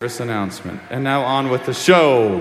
First announcement. And now on with the show.